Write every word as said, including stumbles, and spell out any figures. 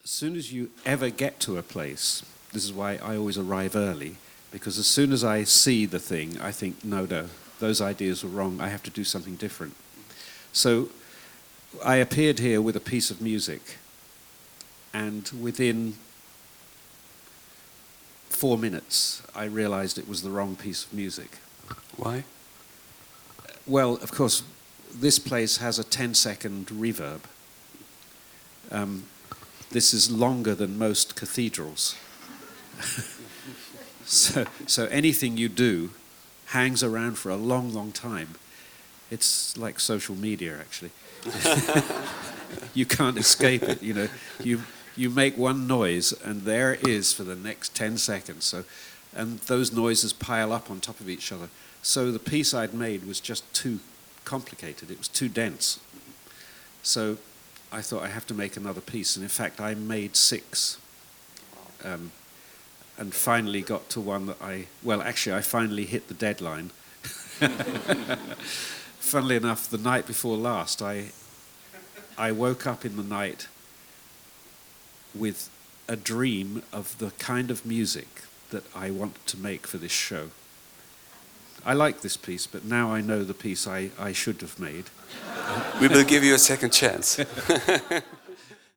as soon as you ever get to a place, this is why I always arrive early, because as soon as I see the thing, I think, no, no, those ideas were wrong, I have to do something different. So I appeared here with a piece of music, and within four minutes, I realized it was the wrong piece of music. Why? Well, of course, this place has a ten-second reverb. Um, this is longer than most cathedrals. so, so anything you do hangs around for a long, long time. It's like social media, actually. You can't escape it, you know. You you make one noise, and there it is for the next ten seconds. So, and those noises pile up on top of each other. So the piece I'd made was just too complicated. It was too dense. So I thought I have to make another piece, and in fact I made six. Um, and finally got to one that I, well actually I finally hit the deadline. Funnily enough, the night before last, I I woke up in the night with a dream of the kind of music that I want to make for this show. I like this piece, but now I know the piece I, I should have made. We will give you a second chance.